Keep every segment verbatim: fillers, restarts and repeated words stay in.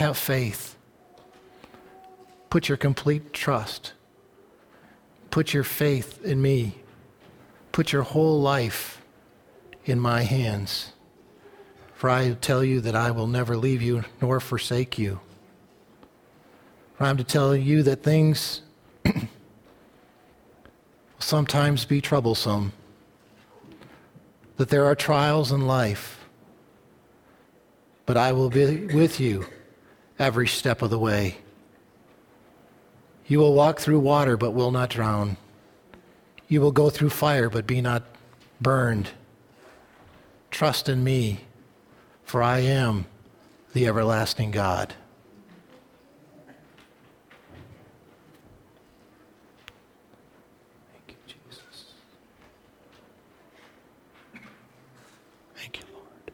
have faith. Put your complete trust. Put your faith in me. Put your whole life in my hands. For I tell you that I will never leave you nor forsake you. For I'm to tell you that things will sometimes be troublesome, that there are trials in life, but I will be with you every step of the way. You will walk through water but will not drown. You will go through fire but be not burned. Trust in me, for I am the everlasting God. Thank you, Jesus. Thank you, Lord.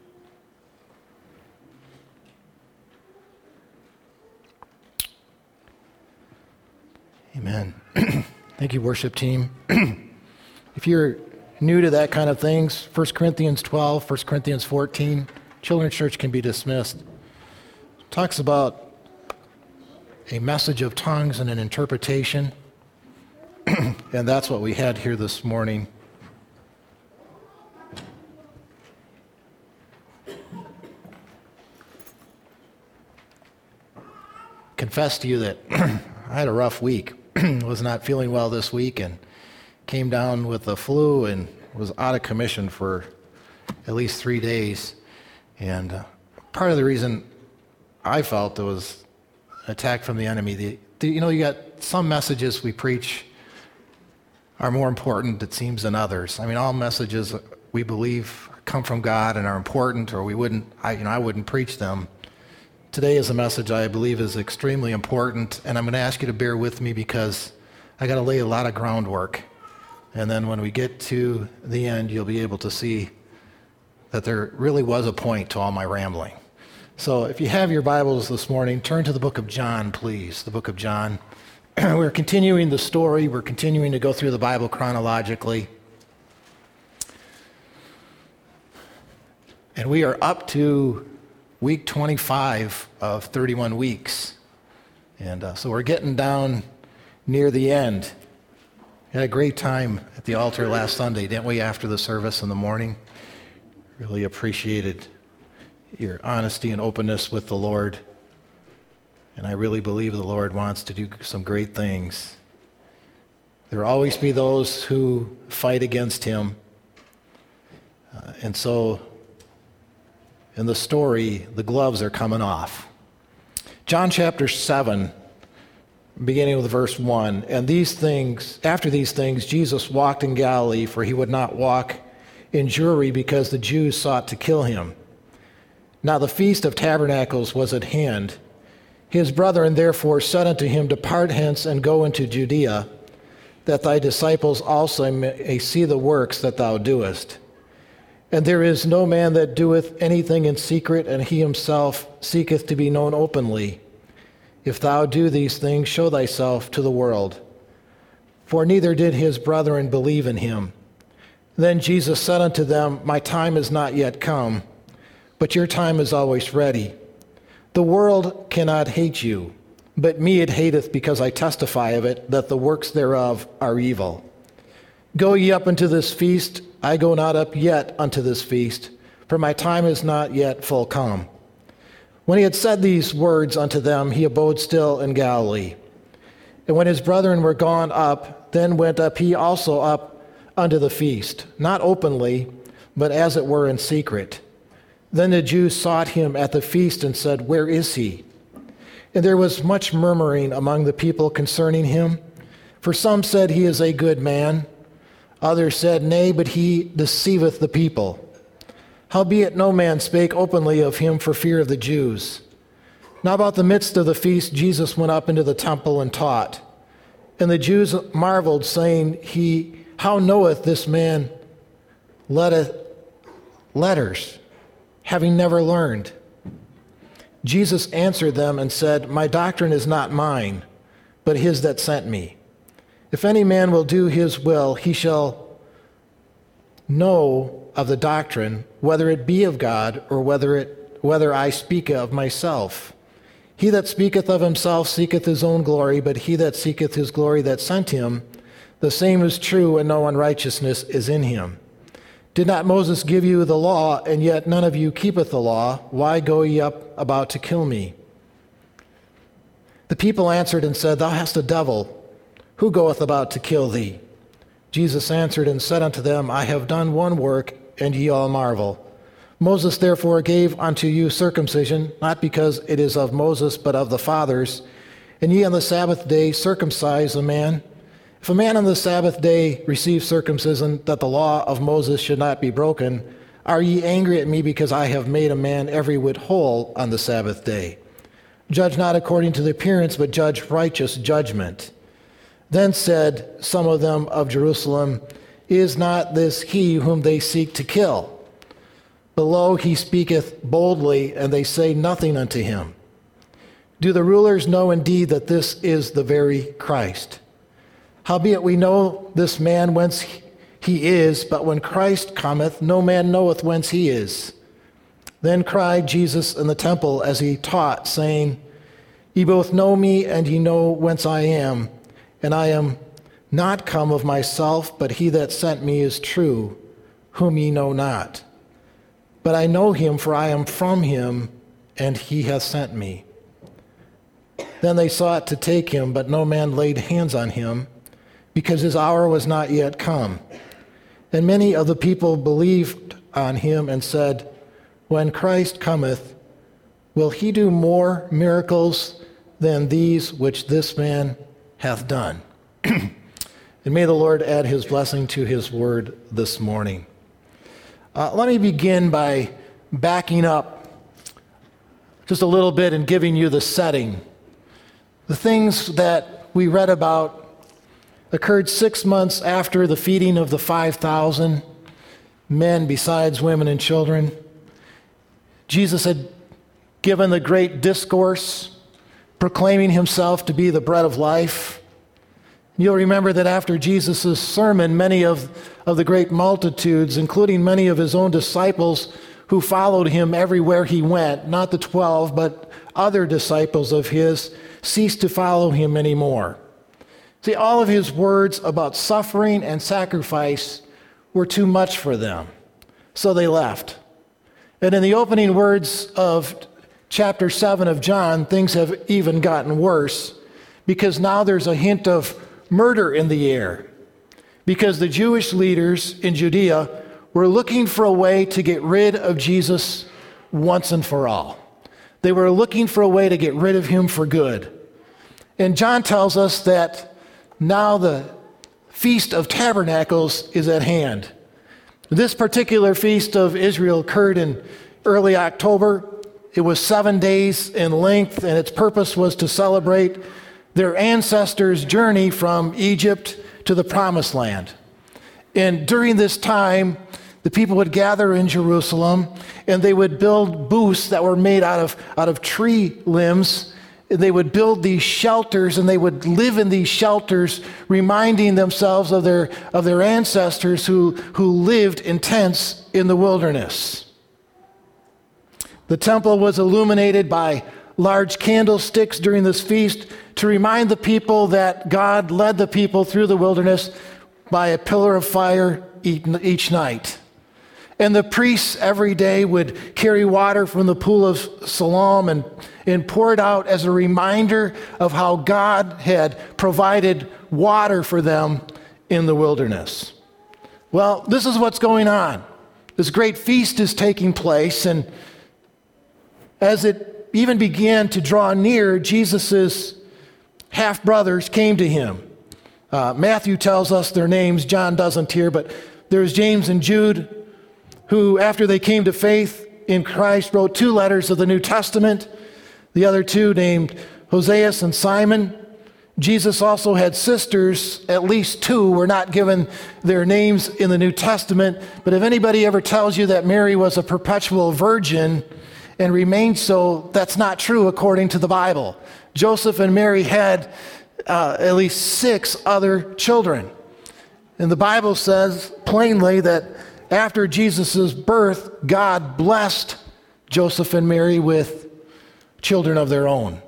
Amen. Thank you, worship team. If you're new to that kind of things, First Corinthians twelve, First Corinthians fourteen, Children's Church can be dismissed. It talks about a message of tongues and an interpretation, and that's what we had here this morning. Confess to you that I had a rough week. Was not feeling well this week and came down with the flu and was out of commission for at least three days. And uh, part of the reason I felt there was an attack from the enemy, the, the, you know, you got some messages we preach are more important, it seems, than others. I mean, all messages we believe come from God and are important, or we wouldn't, I, you know, I wouldn't preach them. Today is a message I believe is extremely important, and I'm going to ask you to bear with me because I got to lay a lot of groundwork. And then when we get to the end, you'll be able to see that there really was a point to all my rambling. So if you have your Bibles this morning, turn to the book of John, please, the book of John. We're continuing the story. We're continuing to go through the Bible chronologically. And we are up to week twenty-five of thirty-one weeks. And uh, so we're getting down near the end. We had a great time at the altar last Sunday, didn't we, after the service in the morning? Really appreciated your honesty and openness with the Lord. And I really believe the Lord wants to do some great things. There will always be those who fight against him. Uh, and so in the story, the gloves are coming off. John chapter seven, beginning with verse one. And these things, after these things, Jesus walked in Galilee, for he would not walk in Jewry because the Jews sought to kill him. Now the feast of tabernacles was at hand. His brethren therefore said unto him, Depart hence and go into Judea, that thy disciples also may see the works that thou doest. And there is no man that doeth anything in secret, and he himself seeketh to be known openly. If thou do these things, show thyself to the world. For neither did his brethren believe in him. Then Jesus said unto them, My time is not yet come, but your time is always ready. The world cannot hate you, but me it hateth, because I testify of it, that the works thereof are evil. Go ye up unto this feast. I go not up yet unto this feast, for my time is not yet full come. When he had said these words unto them, he abode still in Galilee. And when his brethren were gone up, then went up he also up unto the feast, not openly, but as it were in secret. Then the Jews sought him at the feast and said, Where is he? And there was much murmuring among the people concerning him. For some said, He is a good man. Others said, Nay, but he deceiveth the people. Howbeit no man spake openly of him for fear of the Jews. Now about the midst of the feast Jesus went up into the temple and taught. And the Jews marveled, saying, He, How knoweth this man letteth letters, having never learned? Jesus answered them and said, My doctrine is not mine, but his that sent me. If any man will do his will, he shall know of the doctrine, whether it be of God or whether it whether I speak of myself. He that speaketh of himself seeketh his own glory, but he that seeketh his glory that sent him, the same is true, and no unrighteousness is in him. Did not Moses give you the law, and yet none of you keepeth the law? Why go ye up about to kill me? The people answered and said, Thou hast a devil. Who goeth about to kill thee? Jesus answered and said unto them, I have done one work, and ye all marvel. Moses therefore gave unto you circumcision, not because it is of Moses, but of the fathers. And ye on the Sabbath day circumcise a man. If a man on the Sabbath day receive circumcision, that the law of Moses should not be broken, are ye angry at me because I have made a man every whit whole on the Sabbath day? Judge not according to the appearance, but judge righteous judgment. Then said some of them of Jerusalem, Is not this he whom they seek to kill? But lo, he speaketh boldly, and they say nothing unto him. Do the rulers know indeed that this is the very Christ? Howbeit we know this man whence he is, but when Christ cometh, no man knoweth whence he is. Then cried Jesus in the temple as he taught, saying, Ye both know me, and ye know whence I am, and I am not come of myself, but he that sent me is true, whom ye know not. But I know him, for I am from him, and he hath sent me. Then they sought to take him, but no man laid hands on him, because his hour was not yet come. And many of the people believed on him and said, When Christ cometh, will he do more miracles than these which this man hath done? And may the Lord add his blessing to his word this morning. Uh, let me begin by backing up just a little bit and giving you the setting. The things that we read about occurred six months after the feeding of the five thousand men besides women and children. Jesus had given the great discourse, proclaiming himself to be the bread of life. You'll remember that after Jesus' sermon, many of, of the great multitudes, including many of his own disciples who followed him everywhere he went, not the twelve, but other disciples of his, ceased to follow him anymore. See, all of his words about suffering and sacrifice were too much for them, so they left. And in the opening words of chapter seven of John, things have even gotten worse, because now there's a hint of murder in the air, because the Jewish leaders in Judea were looking for a way to get rid of Jesus once and for all. They were looking for a way to get rid of him for good. And John tells us that now the Feast of Tabernacles is at hand. This particular feast of Israel occurred in early October. It was seven days in length, and its purpose was to celebrate their ancestors' journey from Egypt to the Promised Land. And during this time, the people would gather in Jerusalem, and they would build booths that were made out of, out of tree limbs. They would build these shelters, and they would live in these shelters, reminding themselves of their, of their ancestors who, who lived in tents in the wilderness. The temple was illuminated by large candlesticks during this feast to remind the people that God led the people through the wilderness by a pillar of fire each night. And the priests every day would carry water from the pool of Siloam and, and pour it out as a reminder of how God had provided water for them in the wilderness. Well, this is what's going on. This great feast is taking place, and as it even began to draw near, Jesus' half-brothers came to him. Uh, Matthew tells us their names, John doesn't here, but there's James and Jude, who, after they came to faith in Christ, wrote two letters of the New Testament. The other two, named Hoseas and Simon. Jesus also had sisters, at least two. We're not given their names in the New Testament, but if anybody ever tells you that Mary was a perpetual virgin and remained so, that's not true according to the Bible. Joseph and Mary had uh, at least six other children. And the Bible says plainly that after Jesus' birth, God blessed Joseph and Mary with children of their own.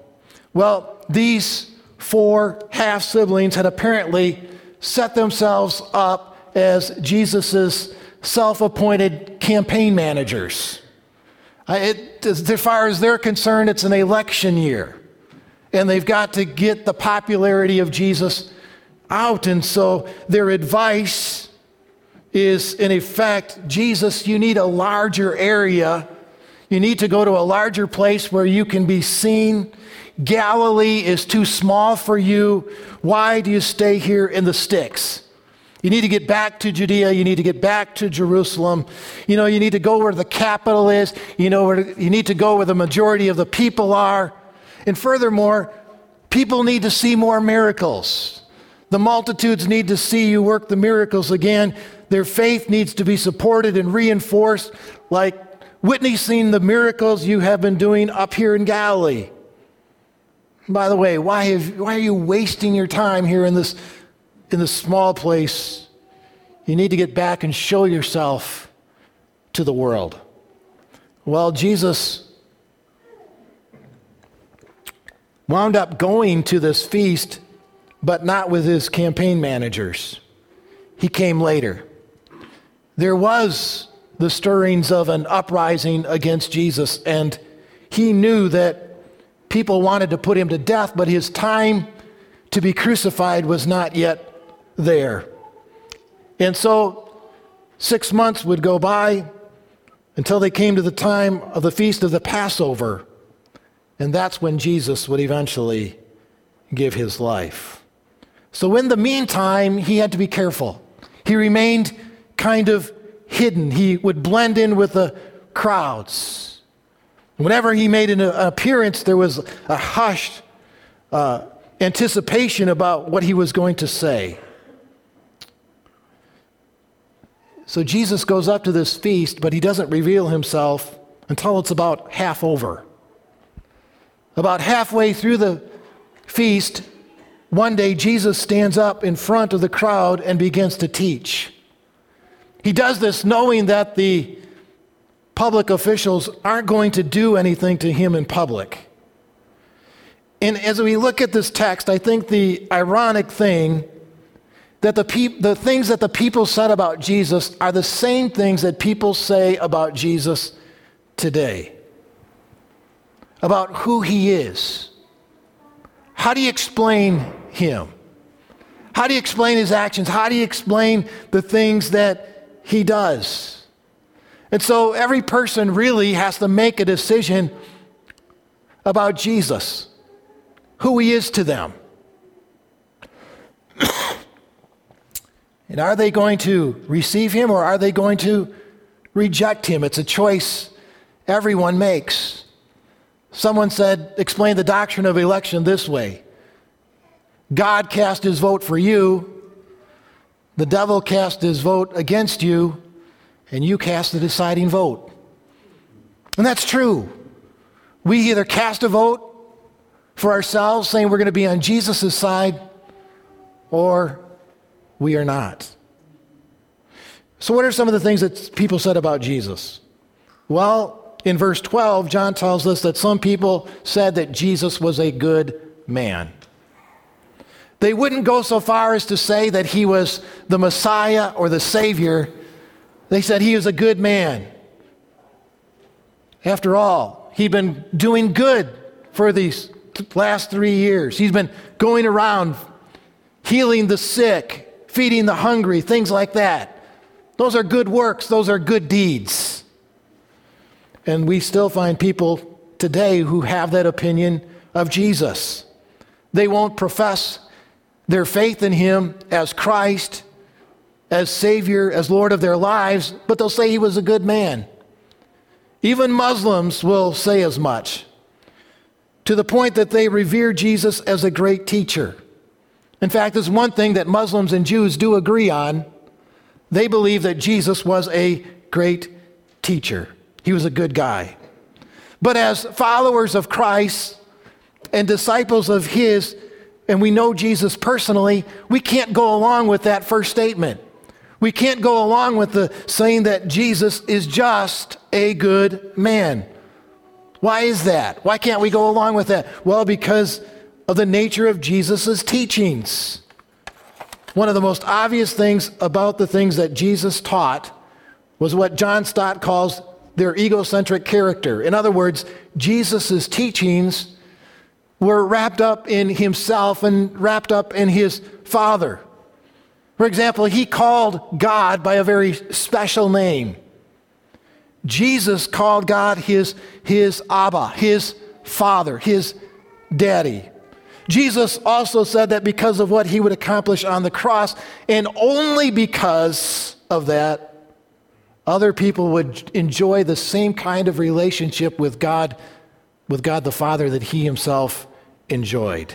Well, these four half-siblings had apparently set themselves up as Jesus' self-appointed campaign managers. It, as far as they're concerned, it's an election year, and they've got to get the popularity of Jesus out. And so their advice is, in effect, Jesus, you need a larger area. You need to go to a larger place where you can be seen. Galilee is too small for you. Why do you stay here in the sticks? You need to get back to Judea. You need to get back to Jerusalem. You know, you need to go where the capital is. You know, where, you need to go where the majority of the people are. And furthermore, people need to see more miracles. The multitudes need to see you work the miracles again. Their faith needs to be supported and reinforced, like witnessing the miracles you have been doing up here in Galilee. By the way, why, have, why are you wasting your time here in this in this small place? You need to get back and show yourself to the world. Well, Jesus wound up going to this feast, but not with his campaign managers. He came later. There was the stirrings of an uprising against Jesus, and he knew that people wanted to put him to death, but his time to be crucified was not yet there. And so six months would go by until they came to the time of the feast of the Passover, and that's when Jesus would eventually give his life. So in the meantime, he had to be careful. He remained kind of hidden. He would blend in with the crowds. Whenever he made an appearance, there was a hushed uh, anticipation about what he was going to say. So Jesus goes up to this feast, but he doesn't reveal himself until it's about half over. About halfway through the feast, one day Jesus stands up in front of the crowd and begins to teach. He does this knowing that the public officials aren't going to do anything to him in public. And as we look at this text, I think the ironic thing that the peop- the things that the people said about Jesus are the same things that people say about Jesus today, about who he is. How do you explain him? How do you explain his actions? How do you explain the things that he does? And so every person really has to make a decision about Jesus, who he is to them. And are they going to receive him or are they going to reject him? It's a choice everyone makes. Someone said, explain the doctrine of election this way. God cast his vote for you, the devil cast his vote against you, and you cast the deciding vote. And that's true. We either cast a vote for ourselves, saying we're going to be on Jesus' side, or we are not. So what are some of the things that people said about Jesus? Well, in verse twelve, John tells us that some people said that Jesus was a good man. They wouldn't go so far as to say that he was the Messiah or the Savior. They said he was a good man. After all, he'd been doing good for these last three years. He's been going around healing the sick, feeding the hungry, things like that. Those are good works. Those are good deeds. And we still find people today who have that opinion of Jesus. They won't profess their faith in him as Christ, as Savior, as Lord of their lives, but they'll say he was a good man. Even Muslims will say as much, to the point that they revere Jesus as a great teacher. In fact, there's one thing that Muslims and Jews do agree on. They believe that Jesus was a great teacher. He was a good guy. But as followers of Christ and disciples of his, and we know Jesus personally, we can't go along with that first statement. We can't go along with the saying that Jesus is just a good man. Why is that? Why can't we go along with that? Well, because of the nature of Jesus' teachings. One of the most obvious things about the things that Jesus taught was what John Stott calls their egocentric character. In other words, Jesus' teachings were wrapped up in himself and wrapped up in his Father. For example, he called God by a very special name. Jesus called God his, his Abba, his Father, his Daddy. Jesus also said that because of what he would accomplish on the cross, and only because of that, other people would enjoy the same kind of relationship with God, with God the Father that he himself enjoyed.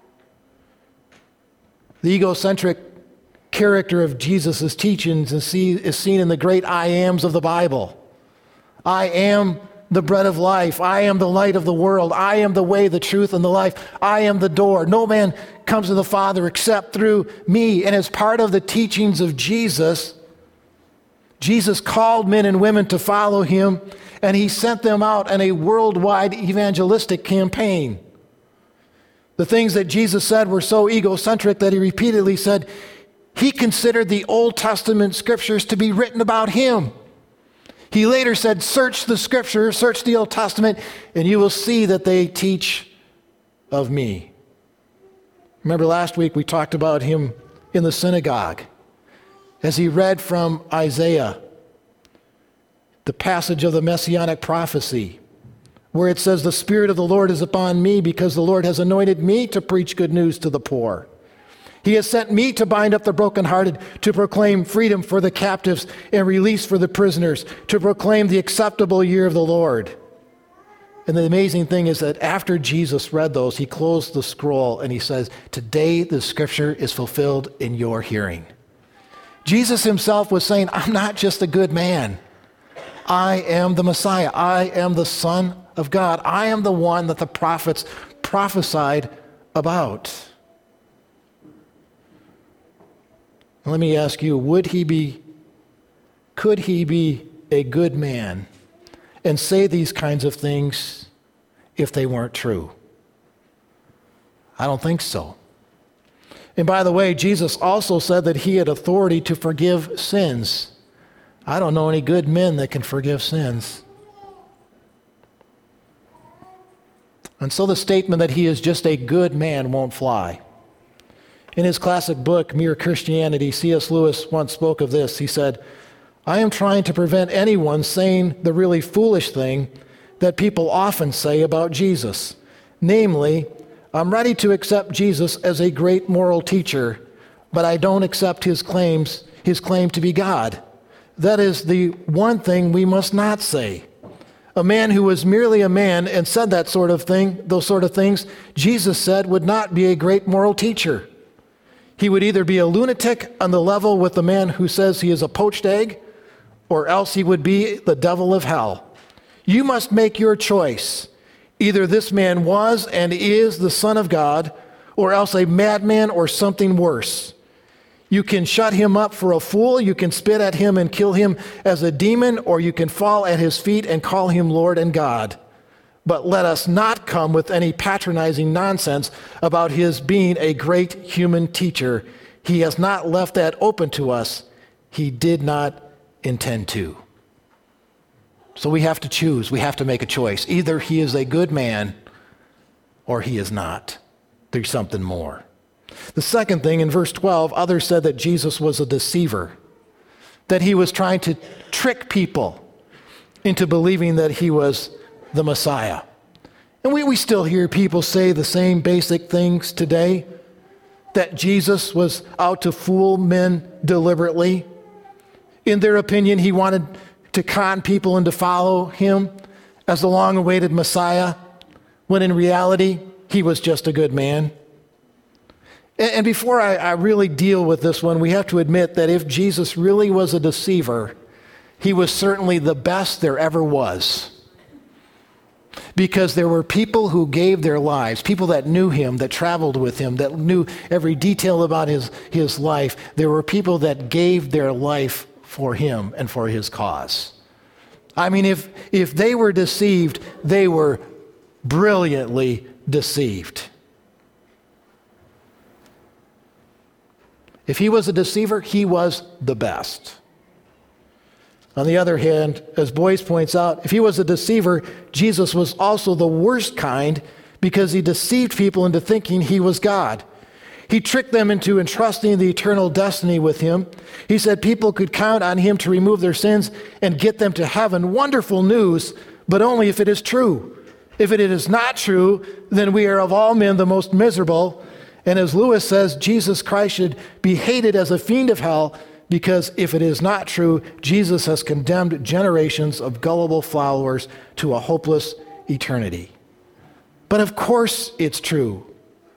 The egocentric character of Jesus' teachings is seen in the great I ams of the Bible. I am the bread of life. I am the light of the world. I am the way, the truth, and the life. I am the door. No man comes to the Father except through me. And as part of the teachings of Jesus, Jesus called men and women to follow him, and he sent them out on a worldwide evangelistic campaign. The things that Jesus said were so egocentric that he repeatedly said he considered the Old Testament scriptures to be written about him. He later said, search the scriptures, search the Old Testament, and you will see that they teach of me. Remember last week we talked about him in the synagogue as he read from Isaiah, the passage of the Messianic prophecy, where it says, the Spirit of the Lord is upon me because the Lord has anointed me to preach good news to the poor. He has sent me to bind up the brokenhearted, to proclaim freedom for the captives and release for the prisoners, to proclaim the acceptable year of the Lord. And the amazing thing is that after Jesus read those, he closed the scroll and he says, today the scripture is fulfilled in your hearing. Jesus himself was saying, I'm not just a good man. I am the Messiah. I am the Son of God. I am the one that the prophets prophesied about. Let me ask you, would he be, could he be a good man and say these kinds of things if they weren't true? I don't think so. And by the way, Jesus also said that he had authority to forgive sins. I don't know any good men that can forgive sins. And so the statement that he is just a good man won't fly. In his classic book, Mere Christianity, C S Lewis once spoke of this. He said, I am trying to prevent anyone saying the really foolish thing that people often say about Jesus. Namely, I'm ready to accept Jesus as a great moral teacher, but I don't accept his claims, his claim to be God. That is the one thing we must not say. A man who was merely a man and said that sort of thing, those sort of things, Jesus said would not be a great moral teacher. He would either be a lunatic on the level with the man who says he is a poached egg, or else he would be the devil of hell. You must make your choice. Either this man was and is the Son of God, or else a madman or something worse. You can shut him up for a fool, you can spit at him and kill him as a demon, or you can fall at his feet and call him Lord and God. But let us not come with any patronizing nonsense about his being a great human teacher. He has not left that open to us. He did not intend to. So we have to choose. We have to make a choice. Either he is a good man or he is not. There's something more. The second thing, in verse twelve, others said that Jesus was a deceiver, that he was trying to trick people into believing that he was the Messiah. And we, we still hear people say the same basic things today, that Jesus was out to fool men deliberately. In their opinion, he wanted to con people into follow him as the long-awaited Messiah, when in reality, he was just a good man. And, and before I, I really deal with this one, we have to admit that if Jesus really was a deceiver, he was certainly the best there ever was. Because there were people who gave their lives, people that knew him, that traveled with him, that knew every detail about his, his life. There were people that gave their life for him and for his cause. I mean, if, if they were deceived, they were brilliantly deceived. If he was a deceiver, he was the best. On the other hand, as Boyce points out, if he was a deceiver, Jesus was also the worst kind because he deceived people into thinking he was God. He tricked them into entrusting the eternal destiny with him. He said people could count on him to remove their sins and get them to heaven. Wonderful news, but only if it is true. If it is not true, then we are of all men the most miserable. And as Lewis says, Jesus Christ should be hated as a fiend of hell, because if it is not true, Jesus has condemned generations of gullible followers to a hopeless eternity. But of course it's true.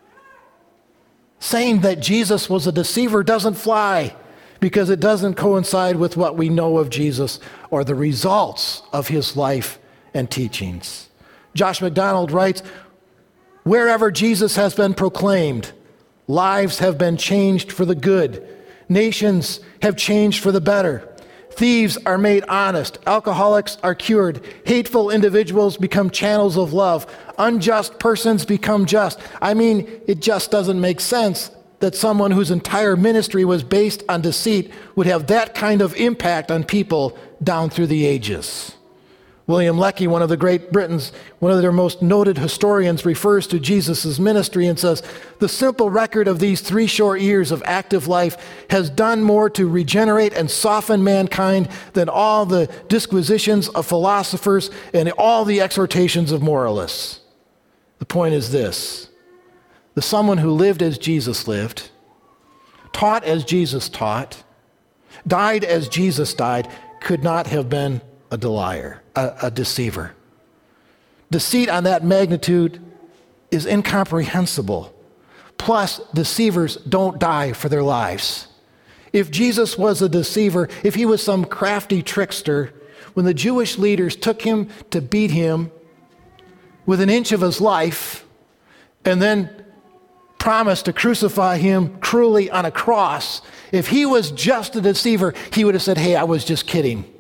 Saying that Jesus was a deceiver doesn't fly, because it doesn't coincide with what we know of Jesus or the results of his life and teachings. Josh McDonald writes, wherever Jesus has been proclaimed, lives have been changed for the good. Nations have changed for the better. Thieves are made honest. Alcoholics are cured. Hateful individuals become channels of love. Unjust persons become just. I mean, it just doesn't make sense that someone whose entire ministry was based on deceit would have that kind of impact on people down through the ages. William Lecky, one of the great Britons, one of their most noted historians, refers to Jesus' ministry and says, the simple record of these three short years of active life has done more to regenerate and soften mankind than all the disquisitions of philosophers and all the exhortations of moralists. The point is this: the someone who lived as Jesus lived, taught as Jesus taught, died as Jesus died, could not have been a liar, a, a deceiver. Deceit on that magnitude is incomprehensible. Plus, deceivers don't die for their lives. If Jesus was a deceiver, if he was some crafty trickster, when the Jewish leaders took him to beat him with an inch of his life and then promised to crucify him cruelly on a cross, if he was just a deceiver, he would have said, hey, I was just kidding.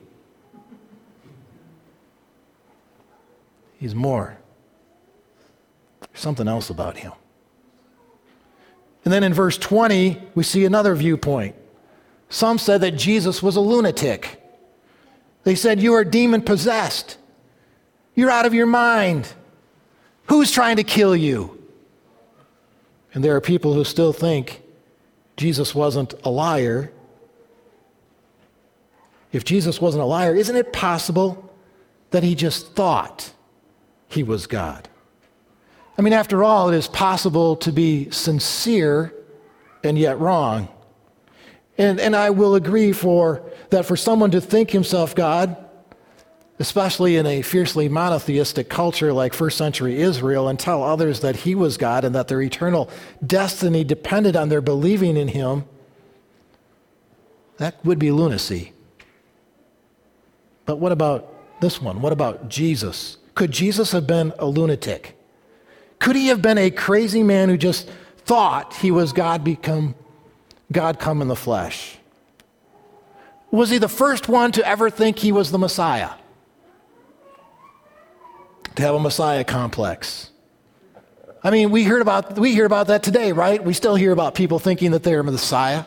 He's more. There's something else about him. And then in verse twenty, we see another viewpoint. Some said that Jesus was a lunatic. They said, you are demon-possessed. You're out of your mind. Who's trying to kill you? And there are people who still think Jesus wasn't a liar. If Jesus wasn't a liar, isn't it possible that he just thought he was God? I mean, after all, it is possible to be sincere and yet wrong. And, and I will agree for that for someone to think himself God, especially in a fiercely monotheistic culture like first century Israel, and tell others that he was God and that their eternal destiny depended on their believing in him, that would be lunacy. But what about this one? What about Jesus? Could Jesus have been a lunatic? Could he have been a crazy man who just thought he was God become God come in the flesh? Was he the first one to ever think he was the Messiah? To have a Messiah complex? I mean, we heard about we hear about that today, right? We still hear about people thinking that they're the Messiah.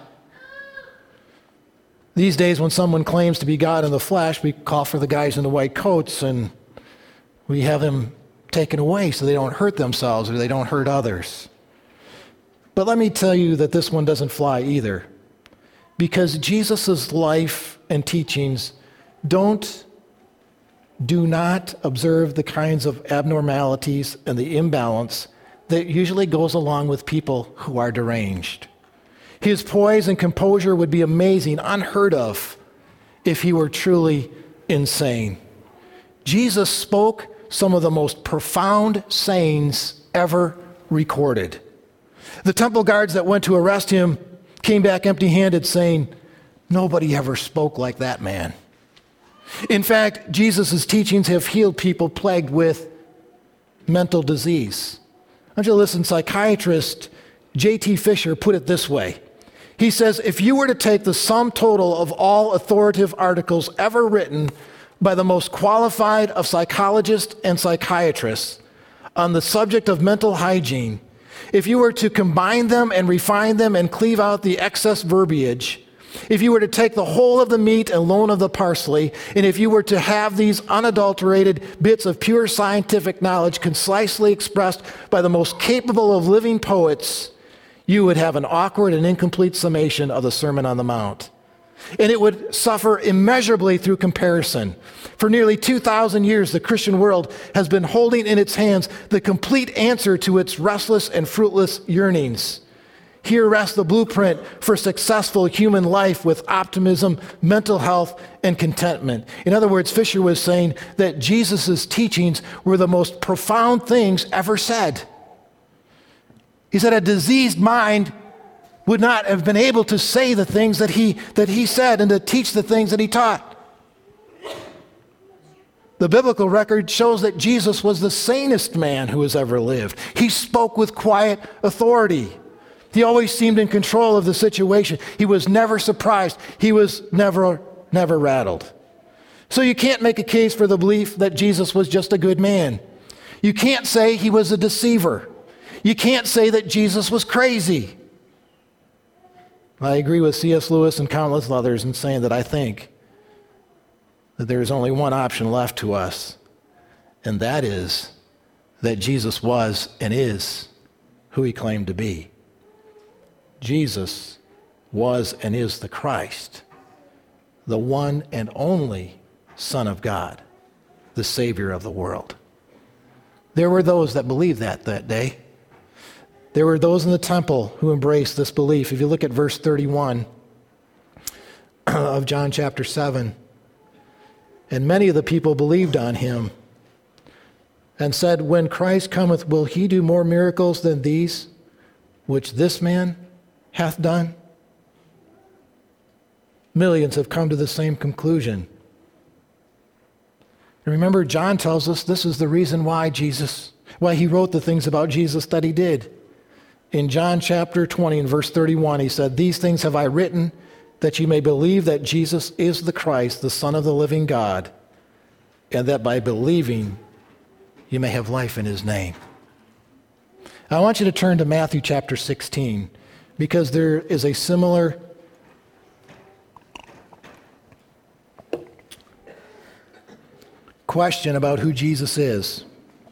These days, when someone claims to be God in the flesh, we call for the guys in the white coats and we have them taken away so they don't hurt themselves or they don't hurt others. But let me tell you that this one doesn't fly either, because Jesus' life and teachings don't, do not observe the kinds of abnormalities and the imbalance that usually goes along with people who are deranged. His poise and composure would be amazing, unheard of, if he were truly insane. Jesus spoke some of the most profound sayings ever recorded. The temple guards that went to arrest him came back empty-handed saying, nobody ever spoke like that man. In fact, Jesus' teachings have healed people plagued with mental disease. I want you to listen, psychiatrist J T Fisher put it this way. He says, if you were to take the sum total of all authoritative articles ever written by the most qualified of psychologists and psychiatrists on the subject of mental hygiene, if you were to combine them and refine them and cleave out the excess verbiage, if you were to take the whole of the meat and loan of the parsley, and if you were to have these unadulterated bits of pure scientific knowledge concisely expressed by the most capable of living poets, you would have an awkward and incomplete summation of the Sermon on the Mount. And it would suffer immeasurably through comparison. For nearly two thousand years, the Christian world has been holding in its hands the complete answer to its restless and fruitless yearnings. Here rests the blueprint for successful human life with optimism, mental health, and contentment. In other words, Fisher was saying that Jesus' teachings were the most profound things ever said. He said a diseased mind would not have been able to say the things that he, that he said and to teach the things that he taught. The biblical record shows that Jesus was the sanest man who has ever lived. He spoke with quiet authority. He always seemed in control of the situation. He was never surprised. He was never, never rattled. So you can't make a case for the belief that Jesus was just a good man. You can't say he was a deceiver. You can't say that Jesus was crazy. I agree with C S Lewis and countless others in saying that I think that there is only one option left to us, and that is that Jesus was and is who he claimed to be. Jesus was and is the Christ, the one and only Son of God, the Savior of the world. There were those that believed that that day. There were those in the temple who embraced this belief. If you look at verse thirty-one of John chapter seven, and many of the people believed on him and said, when Christ cometh, will he do more miracles than these which this man hath done? Millions have come to the same conclusion. And remember, John tells us this is the reason why Jesus, why he wrote the things about Jesus that he did. In John chapter twenty and verse thirty-one, he said, these things have I written that you may believe that Jesus is the Christ, the Son of the living God, and that by believing you may have life in his name. I want you to turn to Matthew chapter sixteen, because there is a similar question about who Jesus is.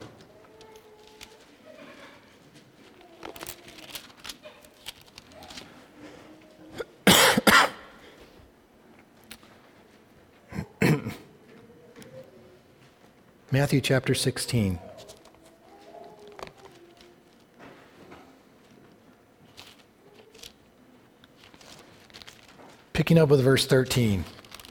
Matthew chapter sixteen. Picking up with verse thirteen.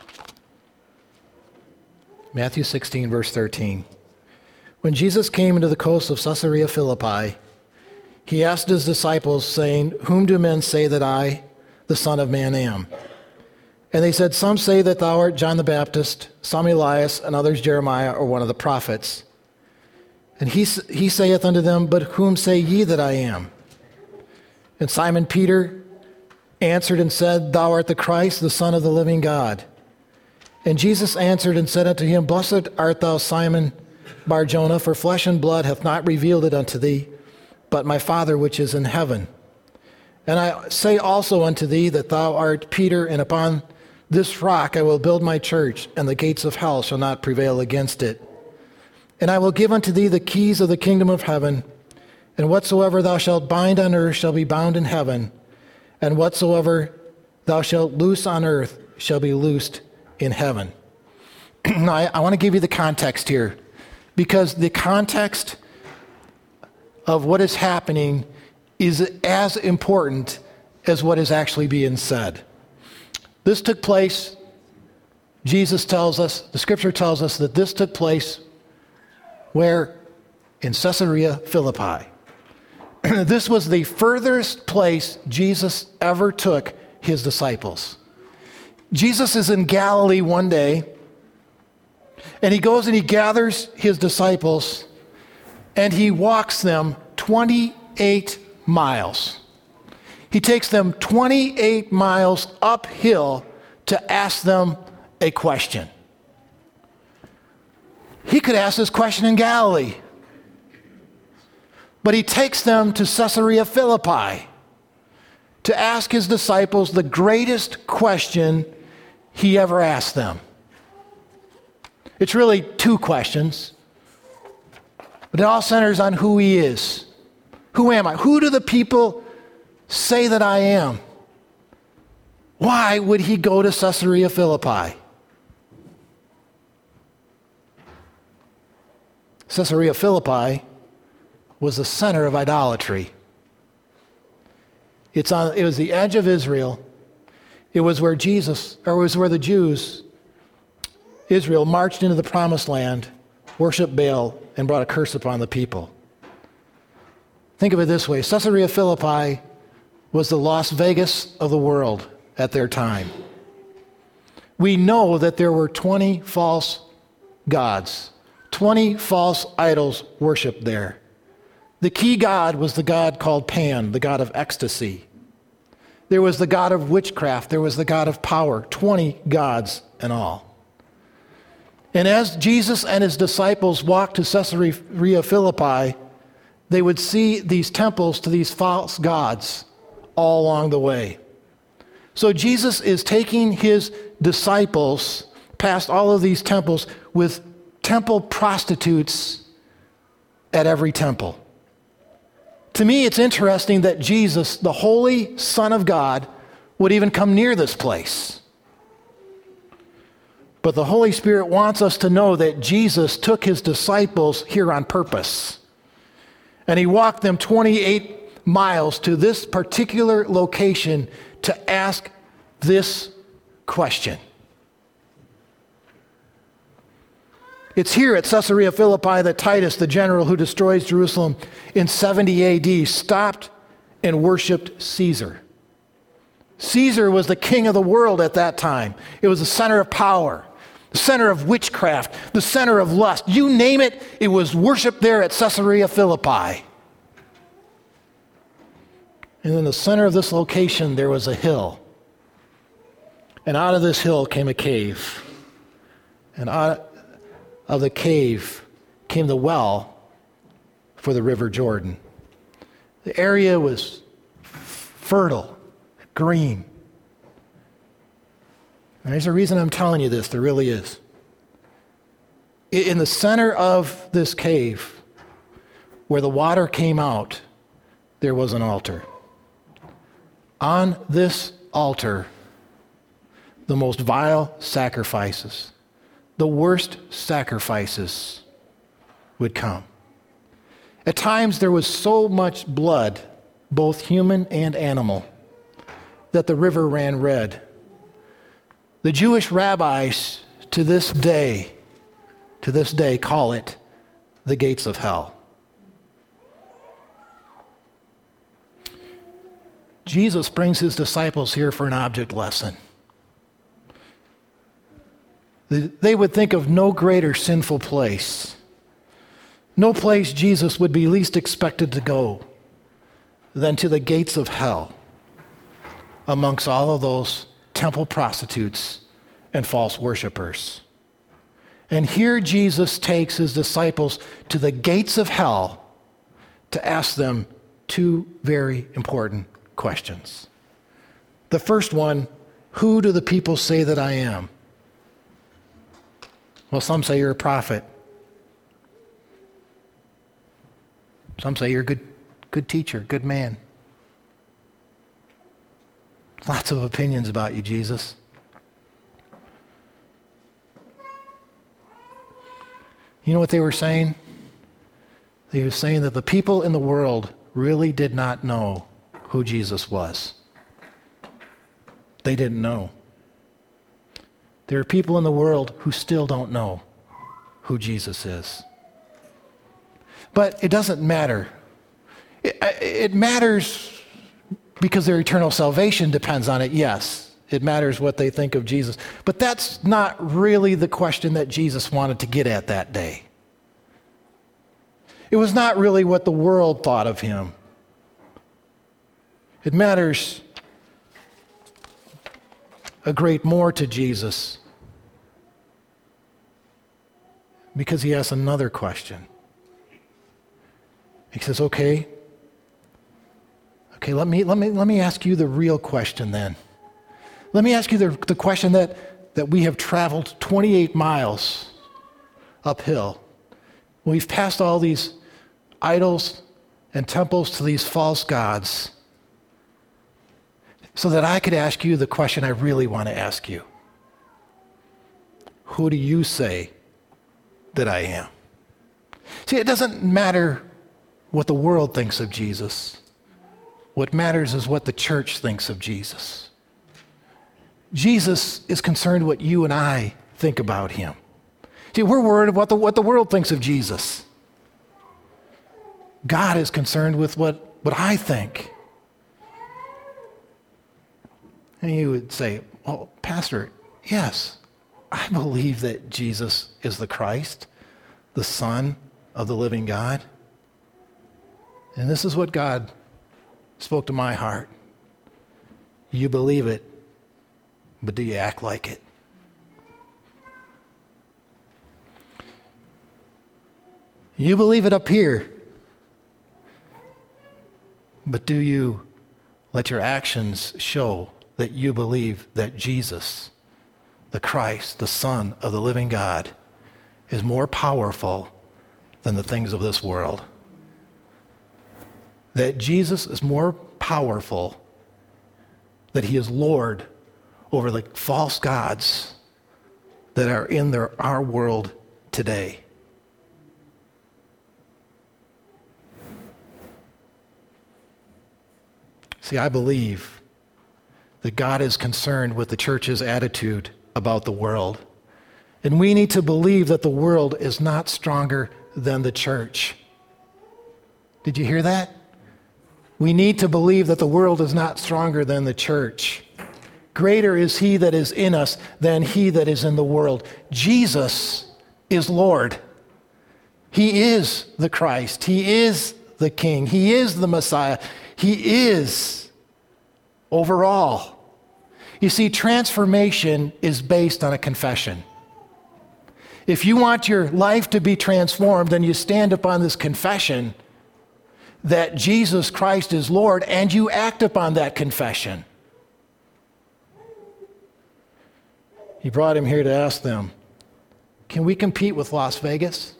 Matthew sixteen, verse thirteen. When Jesus came into the coast of Caesarea Philippi, he asked his disciples, saying, whom do men say that I, the Son of Man, am? And they said, some say that thou art John the Baptist, some Elias, and others Jeremiah, or one of the prophets. And he, he saith unto them, but whom say ye that I am? And Simon Peter answered and said, thou art the Christ, the Son of the living God. And Jesus answered and said unto him, blessed art thou, Simon Bar-Jonah, for flesh and blood hath not revealed it unto thee, but my Father which is in heaven. And I say also unto thee that thou art Peter, and upon this rock I will build my church, and the gates of hell shall not prevail against it. And I will give unto thee the keys of the kingdom of heaven, and whatsoever thou shalt bind on earth shall be bound in heaven, and whatsoever thou shalt loose on earth shall be loosed in heaven. Now, I, I want to give you the context here, because the context of what is happening is as important as what is actually being said. This took place, Jesus tells us, the scripture tells us that this took place where? In Caesarea Philippi. This was the furthest place Jesus ever took his disciples. Jesus is in Galilee one day, and he goes and he gathers his disciples, and he walks them twenty-eight miles. He takes them twenty-eight miles uphill to ask them a question. He could ask this question in Galilee. But he takes them to Caesarea Philippi to ask his disciples the greatest question he ever asked them. It's really two questions, but it all centers on who he is. Who am I? Who do the people say that I am? Why would he go to Caesarea Philippi? Caesarea Philippi was the center of idolatry. It's on, it was the edge of Israel. It was where Jesus, or it was where the Jews, Israel, marched into the promised land, worshiped Baal, and brought a curse upon the people. Think of it this way. Caesarea Philippi was the Las Vegas of the world at their time. We know that there were twenty false gods, twenty false idols worshipped there. The key god was the god called Pan, the god of ecstasy. There was the god of witchcraft. There was the god of power. twenty gods in all. And as Jesus and his disciples walked to Caesarea Philippi, they would see these temples to these false gods all along the way. So Jesus is taking his disciples past all of these temples with temple prostitutes at every temple. To me, it's interesting that Jesus, the Holy Son of God, would even come near this place. But the Holy Spirit wants us to know that Jesus took his disciples here on purpose. And he walked them twenty-eight miles to this particular location to ask this question. It's here at Caesarea Philippi that Titus, the general who destroys Jerusalem in seventy A D, stopped and worshiped Caesar. Caesar was the king of the world at that time. It was the center of power, the center of witchcraft, the center of lust. You name it, it was worshiped there at Caesarea Philippi. And in the center of this location, there was a hill. And out of this hill came a cave. And out of the cave came the well for the River Jordan. The area was fertile, green. And there's a reason I'm telling you this, there really is. In the center of this cave, where the water came out, there was an altar. On this altar, the most vile sacrifices, the worst sacrifices would come. At times there was so much blood, both human and animal, that the river ran red. The Jewish rabbis to this day, to this day call it the gates of hell. Jesus brings his disciples here for an object lesson. They would think of no greater sinful place, no place Jesus would be least expected to go than to the gates of hell amongst all of those temple prostitutes and false worshipers. And here Jesus takes his disciples to the gates of hell to ask them two very important questions. The first one, who do the people say that I am? Well, some say you're a prophet. Some say you're a good, good teacher, good man. Lots of opinions about you, Jesus. You know what they were saying? They were saying that the people in the world really did not know who Jesus was. They didn't know. There are people in the world who still don't know who Jesus is. But it doesn't matter. It, it matters because their eternal salvation depends on it, yes. It matters what they think of Jesus. But that's not really the question that Jesus wanted to get at that day. It was not really what the world thought of him. It matters a great more to Jesus because he asks another question. He says, okay, okay, let me, let me, let me ask you the real question then. Let me ask you the, the question that, that we have traveled twenty-eight miles uphill. We've passed all these idols and temples to these false gods so that I could ask you the question I really want to ask you. Who do you say that I am? See, it doesn't matter what the world thinks of Jesus. What matters is what the church thinks of Jesus. Jesus is concerned what you and I think about him. See, we're worried about the, what the world thinks of Jesus. God is concerned with what, what I think. And you would say, well, Pastor, yes, I believe that Jesus is the Christ, the Son of the living God. And this is what God spoke to my heart. You believe it, but do you act like it? You believe it up here, but do you let your actions show that you believe that Jesus, the Christ, the Son of the living God, is more powerful than the things of this world? That Jesus is more powerful, that he is Lord over the false gods that are in their, our world today. See, I believe that God is concerned with the church's attitude about the world. And we need to believe that the world is not stronger than the church. Did you hear that? We need to believe that the world is not stronger than the church. Greater is he that is in us than he that is in the world. Jesus is Lord. He is the Christ. He is the King. He is the Messiah. He is over all. You see, transformation is based on a confession. If you want your life to be transformed, then you stand upon this confession that Jesus Christ is Lord, and you act upon that confession. He brought him here to ask them, can we compete with Las Vegas?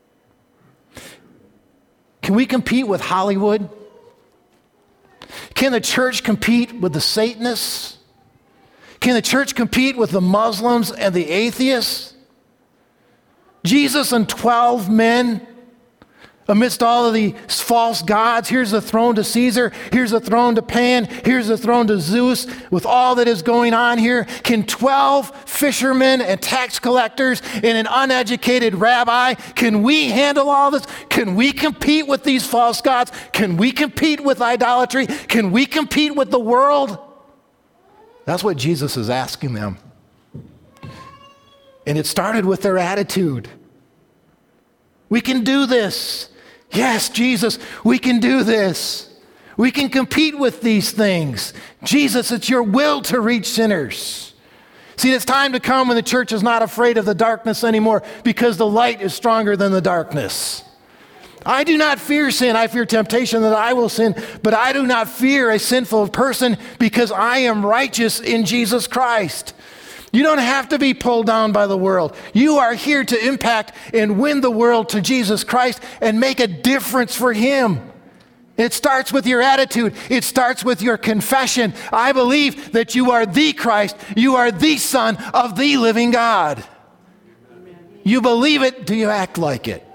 Can we compete with Hollywood? Can the church compete with the Satanists? Can the church compete with the Muslims and the atheists? Jesus and twelve men amidst all of the false gods. Here's a throne to Caesar. Here's a throne to Pan. Here's a throne to Zeus. With all that is going on here, can twelve fishermen and tax collectors and an uneducated rabbi, can we handle all this? Can we compete with these false gods? Can we compete with idolatry? Can we compete with the world? That's what Jesus is asking them. And it started with their attitude. We can do this. Yes, Jesus, we can do this. We can compete with these things. Jesus, it's your will to reach sinners. See, it's time to come when the church is not afraid of the darkness anymore because the light is stronger than the darkness. I do not fear sin. I fear temptation that I will sin, but I do not fear a sinful person because I am righteous in Jesus Christ. You don't have to be pulled down by the world. You are here to impact and win the world to Jesus Christ and make a difference for him. It starts with your attitude. It starts with your confession. I believe that you are the Christ. You are the Son of the living God. You believe it. Do you act like it?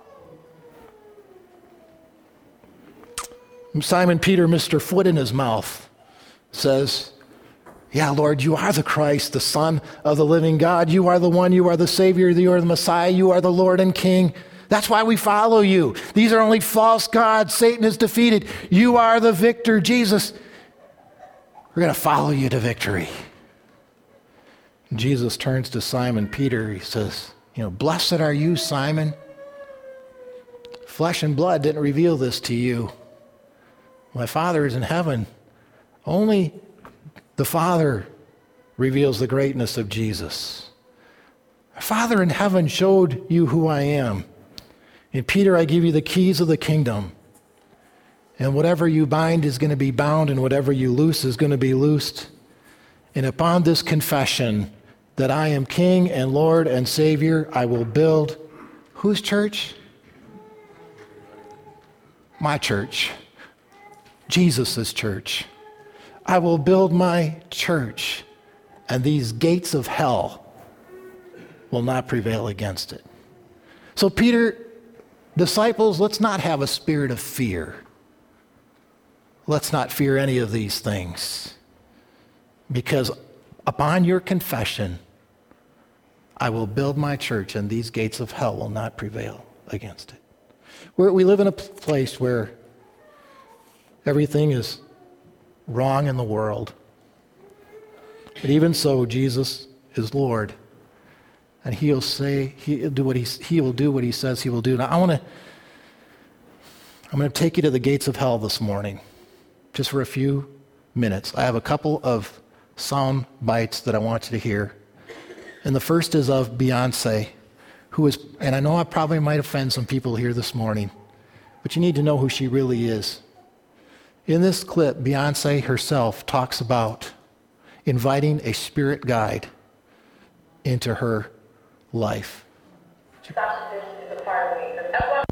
Simon Peter, Mister Foot in his mouth, says, yeah, Lord, you are the Christ, the Son of the living God. You are the one, you are the Savior, you are the Messiah, you are the Lord and King. That's why we follow you. These are only false gods. Satan is defeated. You are the victor, Jesus. We're going to follow you to victory. Jesus turns to Simon Peter. He says, you know, blessed are you, Simon. Flesh and blood didn't reveal this to you. My Father is in heaven. Only the Father reveals the greatness of Jesus. Father in heaven showed you who I am. And Peter, I give you the keys of the kingdom. And whatever you bind is going to be bound, and whatever you loose is going to be loosed. And upon this confession that I am King and Lord and Savior, I will build whose church? My church. Jesus' church. I will build my church, and these gates of hell will not prevail against it. So Peter, disciples, let's not have a spirit of fear. Let's not fear any of these things. Because upon your confession, I will build my church, and these gates of hell will not prevail against it. We're, we live in a place where everything is wrong in the world. But even so, Jesus is Lord. And he'll say, he'll do what he, he will do what he says he will do. Now, I want to, I'm going to take you to the gates of hell this morning, just for a few minutes. I have a couple of sound bites that I want you to hear. And the first is of Beyonce, who is, and I know I probably might offend some people here this morning, but you need to know who she really is. In this clip, Beyonce herself talks about inviting a spirit guide into her life. This is a part of me. That's why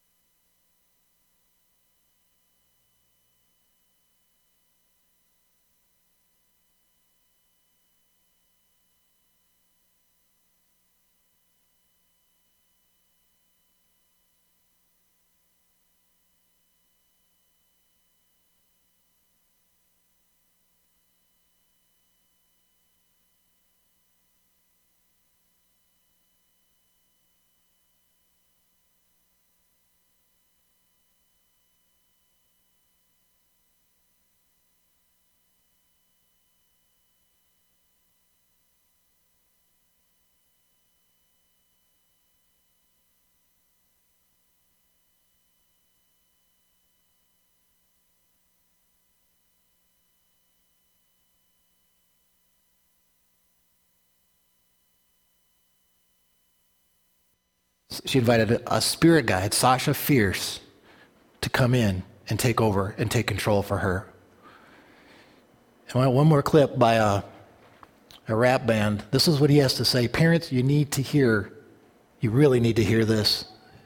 She invited a spirit guide, Sasha Fierce, to come in and take over and take control for her. And one more clip by a, a rap band. This is what he has to say. Parents, you need to hear, you really need to hear this.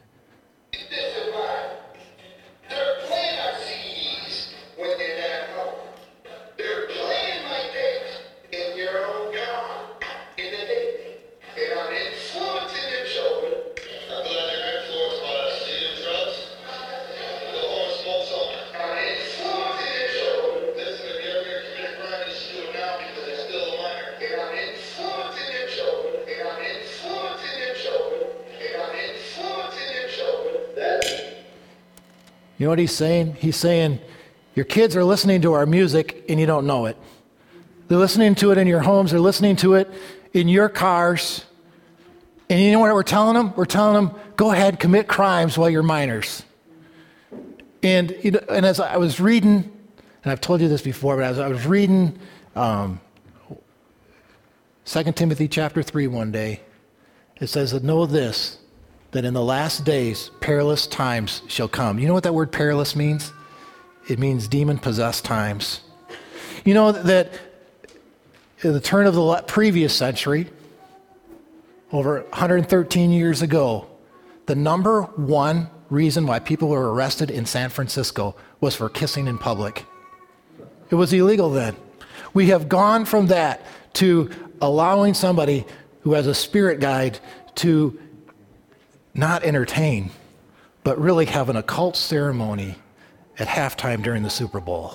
You know what he's saying? He's saying, your kids are listening to our music and you don't know it. They're listening to it in your homes. They're listening to it in your cars. And you know what we're telling them? We're telling them, go ahead, commit crimes while you're minors. And, you know, and as I was reading, and I've told you this before, but as I was reading um, Second Timothy chapter three one day, it says that know this, that in the last days, perilous times shall come. You know what that word perilous means? It means demon-possessed times. You know that at the turn of the previous century, over one hundred thirteen years ago, the number one reason why people were arrested in San Francisco was for kissing in public. It was illegal then. We have gone from that to allowing somebody who has a spirit guide to not entertain, but really have an occult ceremony at halftime during the Super Bowl.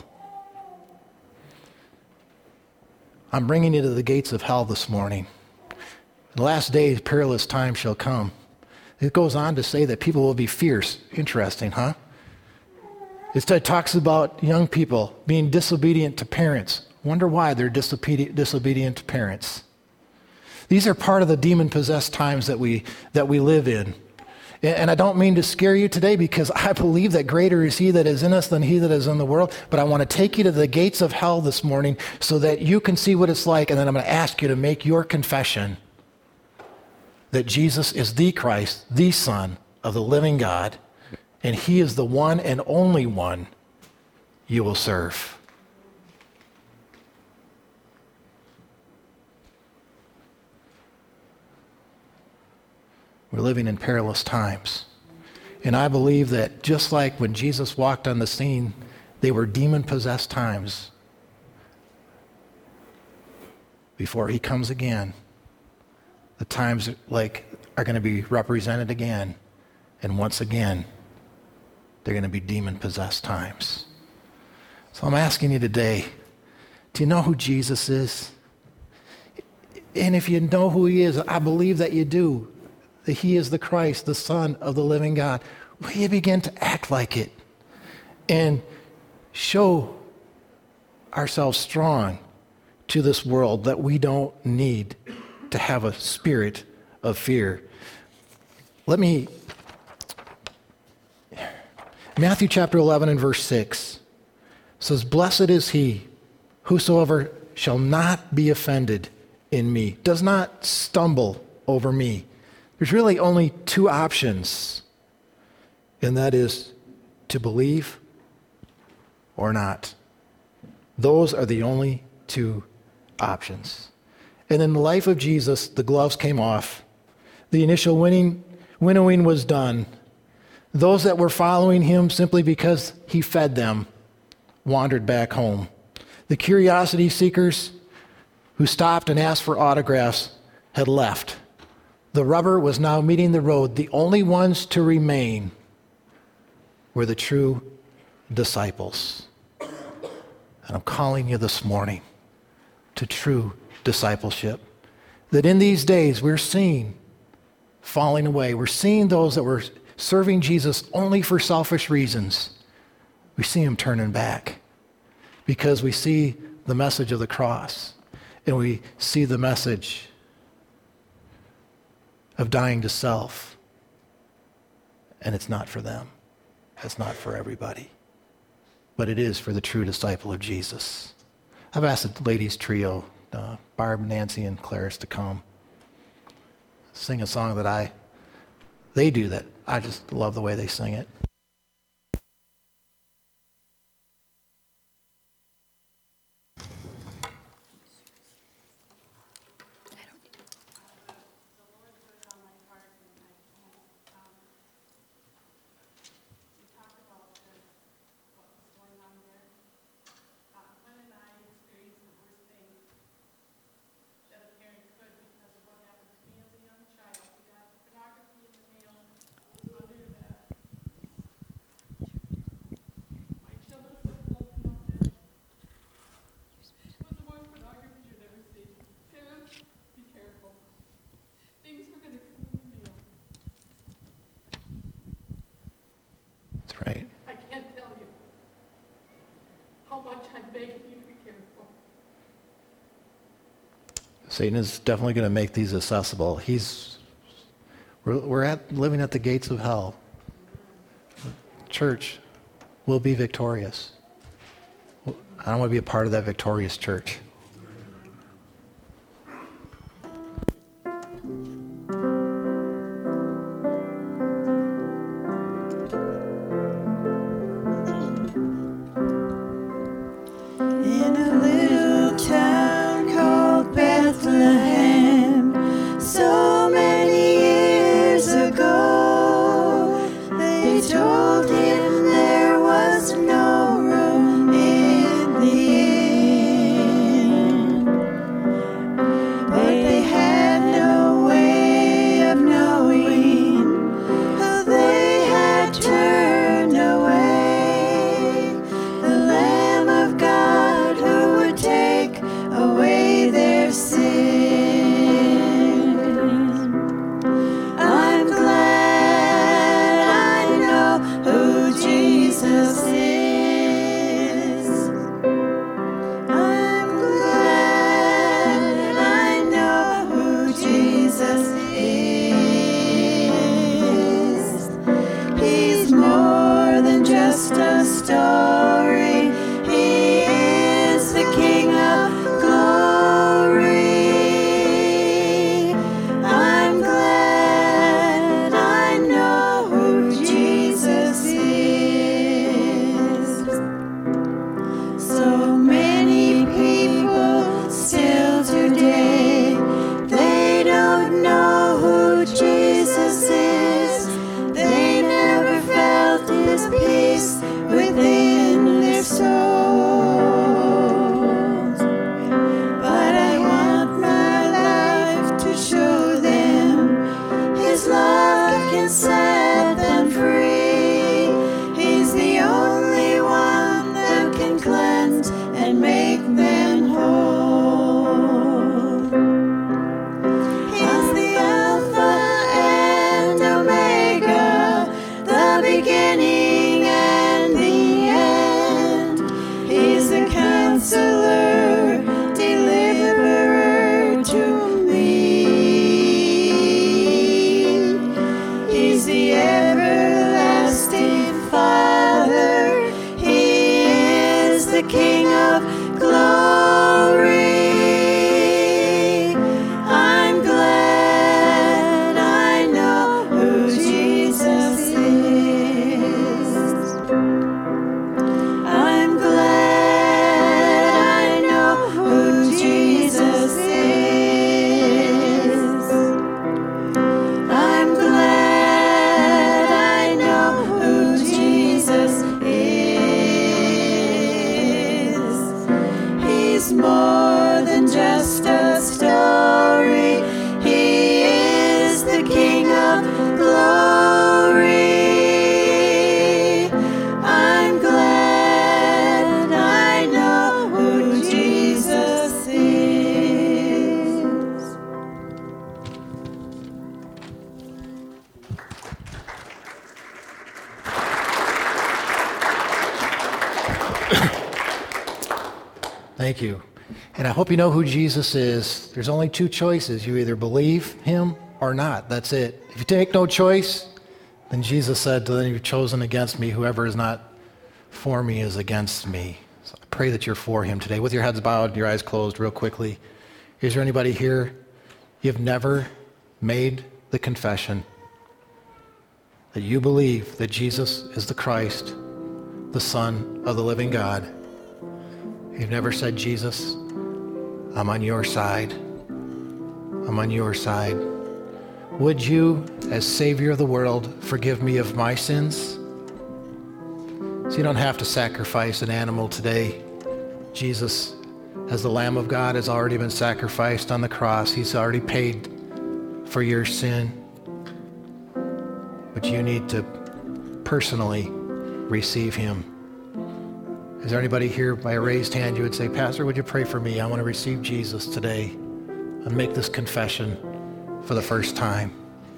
I'm bringing you to the gates of hell this morning. In the last days, perilous times shall come. It goes on to say that people will be fierce. Interesting, huh? It talks about young people being disobedient to parents. Wonder why they're disobedient, disobedient to parents. These are part of the demon-possessed times that we that we live in. And I don't mean to scare you today, because I believe that greater is he that is in us than he that is in the world. But I want to take you to the gates of hell this morning so that you can see what it's like. And then I'm going to ask you to make your confession that Jesus is the Christ, the Son of the living God, and he is the one and only one you will serve. We're living in perilous times. And I believe that just like when Jesus walked on the scene, they were demon-possessed times. Before he comes again, the times like are going to be represented again, and once again, they're going to be demon-possessed times. So I'm asking you today, do you know who Jesus is? And if you know who he is, I believe that you do, that he is the Christ, the Son of the living God. Will you begin to act like it and show ourselves strong to this world that we don't need to have a spirit of fear? Let me, Matthew chapter eleven and verse six says, "Blessed is he whosoever shall not be offended in me," does not stumble over me. There's really only two options, and that is to believe or not. Those are the only two options. And in the life of Jesus, the gloves came off. The initial winning, winnowing was done. Those that were following him simply because he fed them wandered back home. The curiosity seekers who stopped and asked for autographs had left. The rubber was now meeting the road. The only ones to remain were the true disciples. And I'm calling you this morning to true discipleship. That in these days we're seeing falling away. We're seeing those that were serving Jesus only for selfish reasons. We see them turning back because we see the message of the cross and we see the message of dying to self. And it's not for them. It's not for everybody. But it is for the true disciple of Jesus. I've asked the ladies trio, uh, Barb, Nancy, and Clarice, to come sing a song that I, they do that. I just love the way they sing it. Right. I can't tell you how much I'm begging you to be careful. Satan is definitely going to make these accessible. He's, we're, we're at living at the gates of hell. Church will be victorious. I don't want to be a part of that victorious church. Who the King of glory. I'm glad I know who Jesus is. I'm glad I know who Jesus is. I'm glad I know who Jesus is. He's more than just a story. He is the King of glory. I'm glad I know who Jesus is. Thank you. And I hope you know who Jesus is. There's only two choices. You either believe him or not. That's it. If you take no choice, then Jesus said, then you've chosen against me. Whoever is not for me is against me. So I pray that you're for him today. With your heads bowed, your eyes closed real quickly. Is there anybody here? You've never made the confession that you believe that Jesus is the Christ, the Son of the living God. You've never said, Jesus, I'm on your side. I'm on your side. Would you, as Savior of the world, forgive me of my sins? So you don't have to sacrifice an animal today. Jesus, as the Lamb of God, has already been sacrificed on the cross. He's already paid for your sin. But you need to personally receive him. Is there anybody here by a raised hand you would say, Pastor, would you pray for me? I want to receive Jesus today and make this confession for the first time.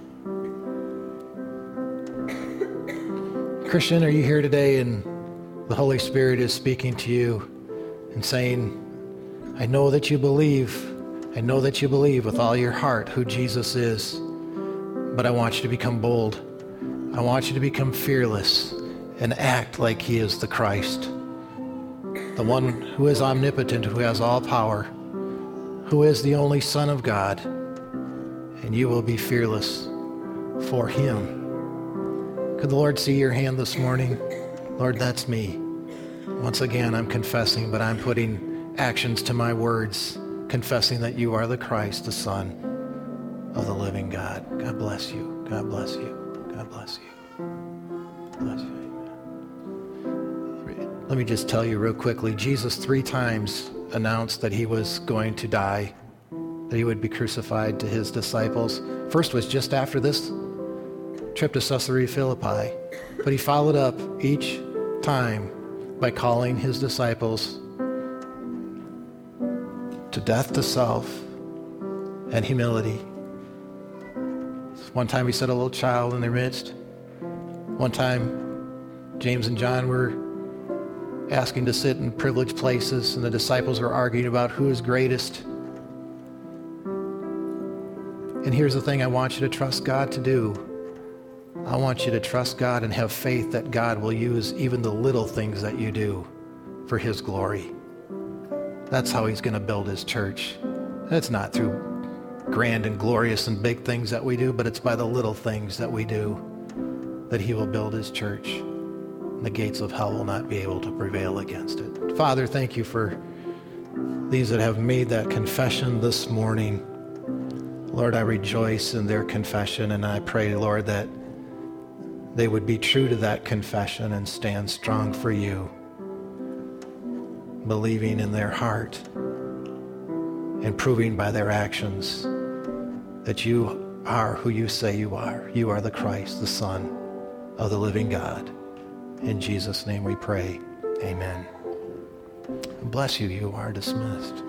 Christian, are you here today and the Holy Spirit is speaking to you and saying, I know that you believe, I know that you believe with all your heart who Jesus is, but I want you to become bold. I want you to become fearless and act like he is the Christ, the one who is omnipotent, who has all power, who is the only Son of God, and you will be fearless for him. Could the Lord see your hand this morning? Lord, that's me. Once again, I'm confessing, but I'm putting actions to my words, confessing that you are the Christ, the Son of the living God. God bless you. God bless you. God bless you. Bless you. Let me just tell you real quickly, Jesus three times announced that he was going to die, that he would be crucified to his disciples. First was just after this trip to Caesarea Philippi, but he followed up each time by calling his disciples to death to self and humility. One time he set a little child in their midst. One time James and John were asking to sit in privileged places, and the disciples were arguing about who is greatest. And here's the thing I want you to trust God to do. I want you to trust God and have faith that God will use even the little things that you do for his glory. That's how he's going to build his church. It's not through grand and glorious and big things that we do, but it's by the little things that we do that he will build his church. The gates of hell will not be able to prevail against it. Father, thank you for these that have made that confession this morning. Lord, I rejoice in their confession, and I pray, Lord, that they would be true to that confession and stand strong for you, believing in their heart and proving by their actions that you are who you say you are. You are the Christ, the Son of the living God. In Jesus' name we pray. Amen. Bless you. You are dismissed.